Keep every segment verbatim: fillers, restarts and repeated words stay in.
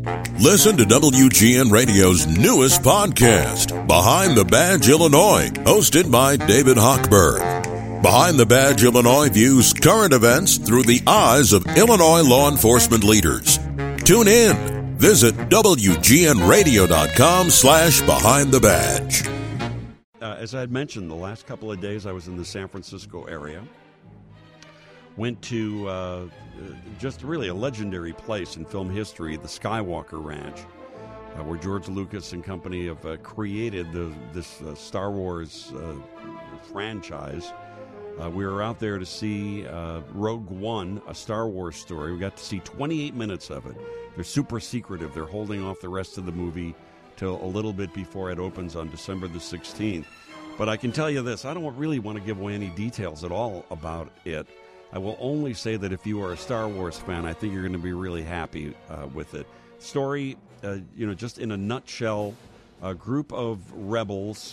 Listen to W G N Radio's newest podcast, Behind the Badge Illinois, hosted by David Hochberg. Behind the Badge Illinois views current events through the eyes of Illinois law enforcement leaders. Tune in. Visit W G N radio dot com slash behind the badge. Uh, as I had mentioned, the last couple of days I was in the San Francisco area. Went to uh, just really a legendary place in film history, the Skywalker Ranch, uh, where George Lucas and company have uh, created the, this uh, Star Wars uh, franchise. Uh, we were out there to see uh, Rogue One, a Star Wars story. We got to see twenty-eight minutes of it. They're super secretive. They're holding off the rest of the movie till a little bit before it opens on December the sixteenth. But I can tell you this, I don't really want to give away any details at all about it. I will only say that if you are a Star Wars fan, I think you're going to be really happy uh, with it. Story, uh, you know, just in a nutshell, a group of rebels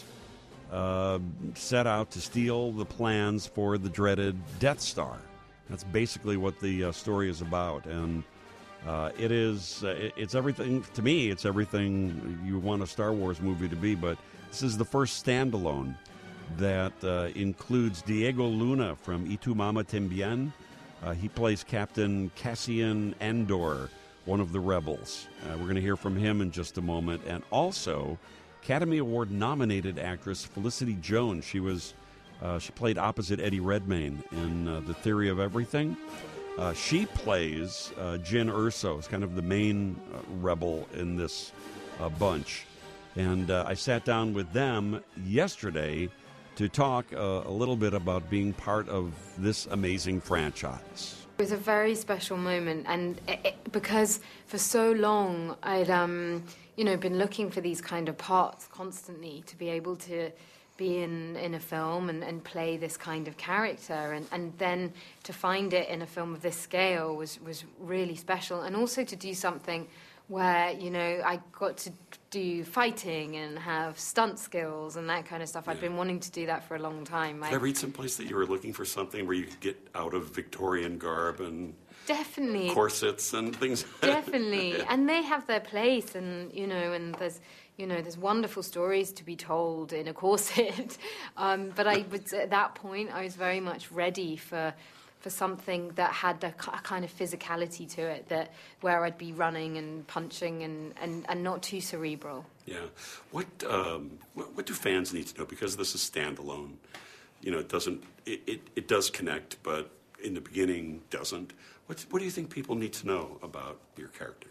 uh, set out to steal the plans for the dreaded Death Star. That's basically what the uh, story is about, and uh, it is uh, it, it's everything to me. It's everything you want a Star Wars movie to be. But this is the first standalone that uh, includes Diego Luna from Y Tu Mama Tambien. Uh, he plays Captain Cassian Andor, one of the rebels. Uh, we're going to hear from him in just a moment. And also, Academy Award-nominated actress Felicity Jones. She was uh, she played opposite Eddie Redmayne in uh, The Theory of Everything. Uh, she plays uh, Jyn Erso, is kind of the main uh, rebel in this uh, bunch. And uh, I sat down with them yesterday to talk uh, a little bit about being part of this amazing franchise. It was a very special moment, and it, it, because for so long I'd, um, you know, been looking for these kind of parts constantly to be able to be in, in a film and, and play this kind of character, and, and then to find it in a film of this scale was, was really special, and also to do something where, you know, I got to do fighting and have stunt skills and that kind of stuff. Yeah. I'd been wanting to do that for a long time. Did I, I read someplace that you were looking for something where you could get out of Victorian garb and definitely corsets and things? Definitely. And they have their place, and, you know, and there's, you know, there's wonderful stories to be told in a corset. um, but I was, at that point, I was very much ready for... for something that had a, a kind of physicality to it, that where I'd be running and punching and, and, and not too cerebral. Yeah. What, um, what what do fans need to know? Because this is standalone. You know, it doesn't, it, it, it does connect, but in the beginning doesn't. What, what do you think people need to know about your character?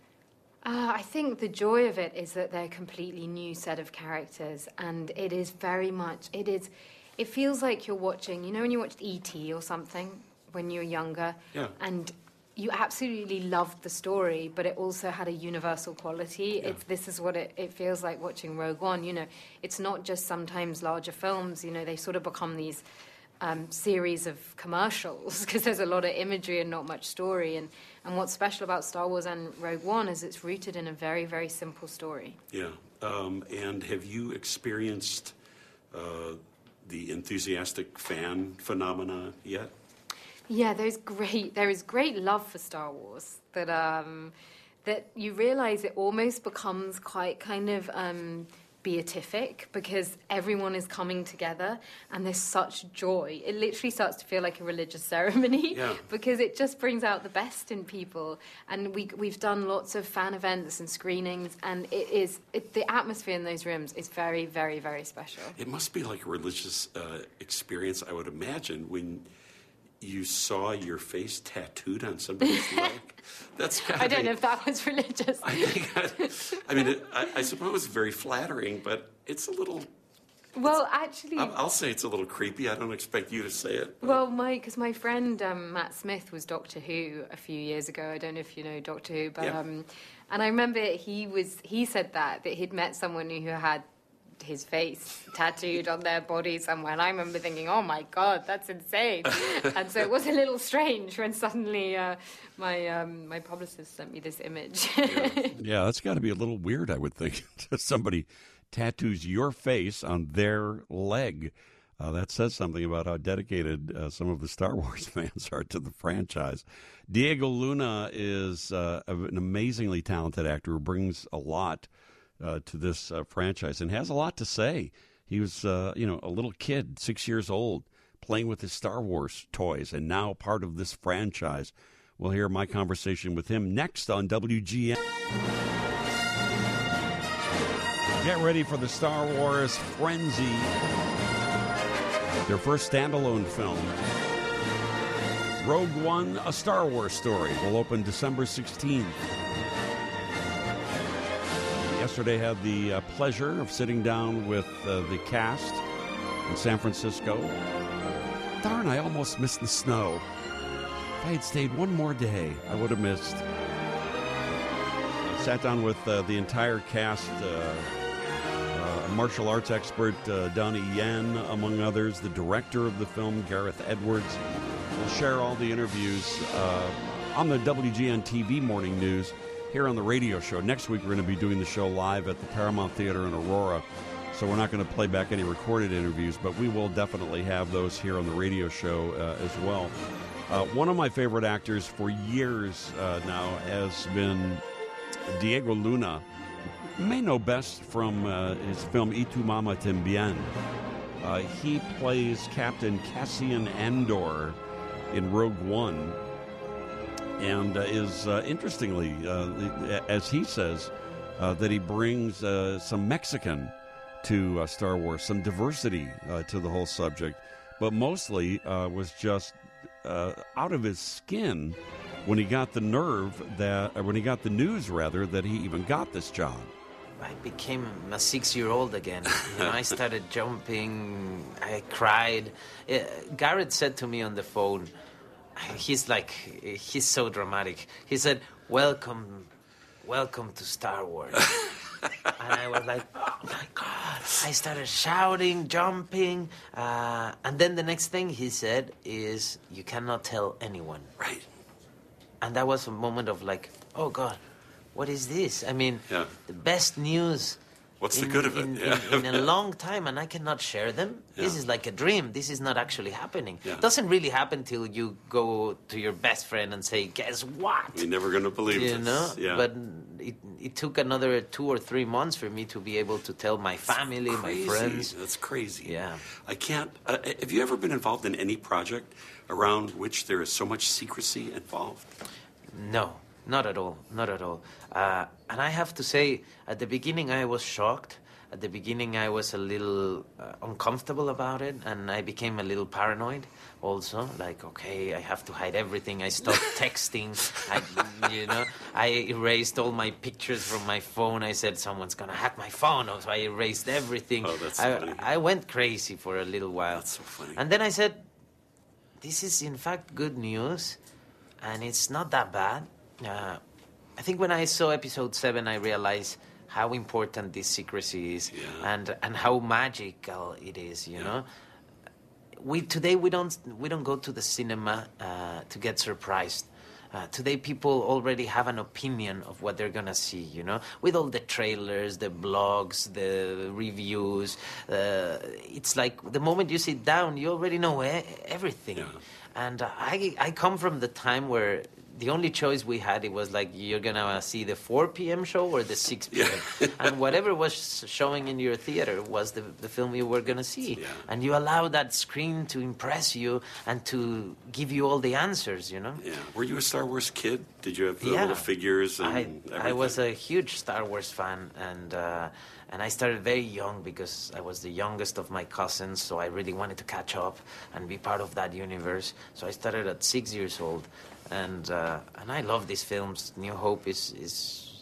Uh, I think the joy of it is that they're a completely new set of characters, and it is very much, it is... It feels like you're watching, you know, when you watched E T or something when you were younger, yeah. and you absolutely loved the story, but it also had a universal quality. Yeah. It's, this is what it, it feels like watching Rogue One. You know, it's not just sometimes larger films. You know, they sort of become these um, series of commercials because there's a lot of imagery and not much story. And, and what's special about Star Wars and Rogue One is it's rooted in a very, very simple story. Yeah. Um, and have you experienced... Uh, the enthusiastic fan phenomena yet? Yeah, there's great. There is great love for Star Wars that um, that you realise it almost becomes quite kind of um, beatific because everyone is coming together and there's such joy. It literally starts to feel like a religious ceremony yeah. because it just brings out the best in people. And we we've done lots of fan events and screenings, and it is it, the atmosphere in those rooms is very, very, very special. It must be like a religious uh, experience, I would imagine, when you saw your face tattooed on somebody's leg. That's gotta I don't be, know if that was religious. I think I, I mean, it, I, I suppose it's very flattering, but it's a little. Well, actually, I'll, I'll say it's a little creepy. I don't expect you to say it. But. Well, my because my friend um, Matt Smith was Doctor Who a few years ago. I don't know if you know Doctor Who, but yeah. um, and I remember he was he said that that he'd met someone who had his face tattooed on their body somewhere, and I remember thinking, oh my god, that's insane. And so it was a little strange when suddenly uh, my um, my publicist sent me this image. yeah. yeah, that's got to be a little weird, I would think. Somebody tattoos your face on their leg. Uh, that says something about how dedicated uh, some of the Star Wars fans are to the franchise. Diego Luna is uh, an amazingly talented actor who brings a lot uh, to this uh, franchise and has a lot to say. He was, uh, you know, a little kid, six years old, playing with his Star Wars toys, and now part of this franchise. We'll hear my conversation with him next on W G N. Get ready for the Star Wars frenzy. Their first standalone film, Rogue One, A Star Wars Story, will open December sixteenth. Yesterday had the uh, pleasure of sitting down with uh, the cast in San Francisco. Darn, I almost missed the snow. If I had stayed one more day, I would have missed. I sat down with uh, the entire cast, uh, uh, martial arts expert uh, Donnie Yen, among others, the director of the film, Gareth Edwards. We'll share all the interviews uh, on the W G N T V Morning News here on the radio show. Next week, we're going to be doing the show live at the Paramount Theater in Aurora, so we're not going to play back any recorded interviews, but we will definitely have those here on the radio show uh, as well. Uh, one of my favorite actors for years uh, now has been Diego Luna. You may know best from uh, his film Y Tu Mama Tambien. Uh, he plays Captain Cassian Andor in Rogue One, and uh, is, uh, interestingly, uh, as he says, uh, that he brings uh, some Mexican to uh, Star Wars, some diversity uh, to the whole subject, but mostly uh, was just uh, out of his skin when he got the nerve that, or when he got the news, rather, that he even got this job. I became a six-year-old again. You know, I started jumping. I cried. Uh, Garrett said to me on the phone, he's like, he's so dramatic. He said, welcome, welcome to Star Wars. And I was like, oh my God. I started shouting, jumping. Uh, and then the next thing he said is, you cannot tell anyone. Right. And that was a moment of like, oh God, what is this? I mean, yeah. the best news. What's in, the good of it? In, yeah. in, in a long time, and I cannot share them. Yeah. This is like a dream. This is not actually happening. Yeah. It doesn't really happen till you go to your best friend and say, guess what? You're never going to believe you this. know? Yeah. But it, it took another two or three months for me to be able to tell my family, That's my crazy. friends. That's crazy. Yeah. I can't... Uh, have you ever been involved in any project around which there is so much secrecy involved? No. Not at all. Not at all. Uh, and I have to say, at the beginning, I was shocked. At the beginning, I was a little uh, uncomfortable about it, and I became a little paranoid also. Like, okay, I have to hide everything. I stopped texting. I, you know, I erased all my pictures from my phone. I said, someone's going to hack my phone. So I erased everything. Oh, that's I, funny. I went crazy for a little while. That's so funny. And then I said, this is, in fact, good news, and it's not that bad. Uh, I think when I saw episode seven, I realized how important this secrecy is, yeah. and and how magical it is. You yeah. know, we today we don't we don't go to the cinema uh, to get surprised. Uh, today, people already have an opinion of what they're gonna see. You know, with all the trailers, the blogs, the reviews. Uh, it's like the moment you sit down, you already know e- everything. Yeah. And uh, I I come from the time where the only choice we had, it was like, you're going to see the four p.m. show or the six p.m. Yeah. And whatever was showing in your theater was the, the film you were going to see. Yeah. And you allow that screen to impress you and to give you all the answers, you know? Yeah. Were you a Star Wars kid? Did you have the Yeah. little figures and I, everything? I was a huge Star Wars fan, and uh, and I started very young because I was the youngest of my cousins, so I really wanted to catch up and be part of that universe. So I started at six years old, and uh, and I love these films. New Hope is is.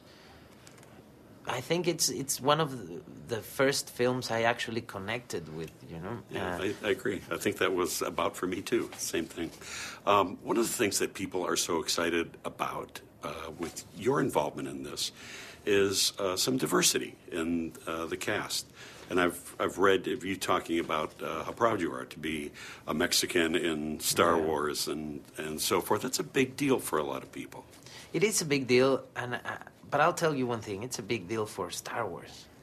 I think it's it's one of the, the first films I actually connected with. You know. Yeah, uh, I, I agree. I think that was about for me too. Same thing. Um, one of the things that people are so excited about uh, with your involvement in this is uh, some diversity in uh, the cast. And I've I've read of you talking about uh, how proud you are to be a Mexican in Star Yeah. Wars and, and so forth. That's a big deal for a lot of people. It is a big deal, and uh, but I'll tell you one thing: it's a big deal for Star Wars.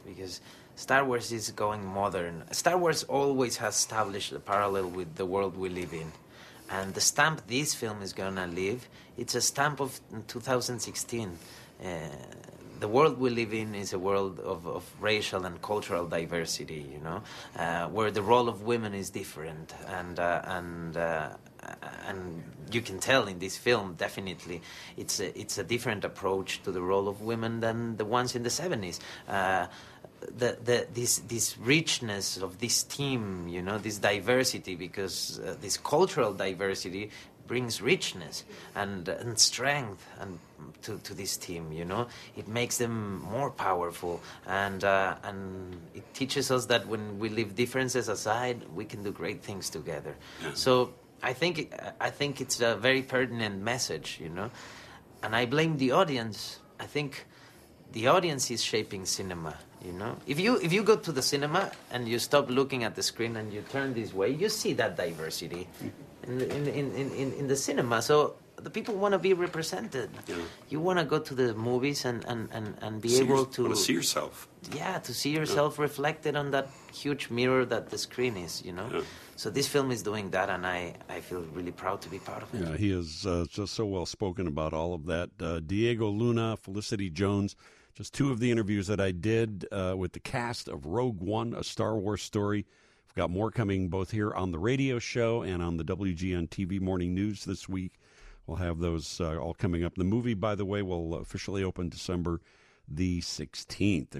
because Star Wars is going modern. Star Wars always has established a parallel with the world we live in. And the stamp this film is going to leave, it's a stamp of two thousand sixteen. Uh, the world we live in is a world of, of racial and cultural diversity, you know, uh, where the role of women is different. And, uh, and, uh, and you can tell in this film, definitely, it's a, it's a different approach to the role of women than the ones in the seventies. Uh, The, the, this, this richness of this team, you know, this diversity, because uh, this cultural diversity brings richness and, and strength and to, to this team, you know. It makes them more powerful, and, uh, and it teaches us that when we leave differences aside, we can do great things together. So I think, I think it's a very pertinent message, you know. And I blame the audience. I think the audience is shaping cinema. You know, if you if you go to the cinema and you stop looking at the screen and you turn this way, you see that diversity in in in, in, in the cinema. So the people want to be represented. Yeah. You want to go to the movies and, and, and, and be see able your, to want to see yourself. Yeah, to see yourself yeah. reflected on that huge mirror that the screen is. You know, yeah. So this film is doing that, and I, I feel really proud to be part of it. Yeah, he is uh, just so well spoken about all of that. Uh, Diego Luna, Felicity Jones. Just two of the interviews that I did uh, with the cast of Rogue One, A Star Wars Story. We've got more coming both here on the radio show and on the W G N T V Morning News this week. We'll have those uh, all coming up. The movie, by the way, will officially open December the sixteenth.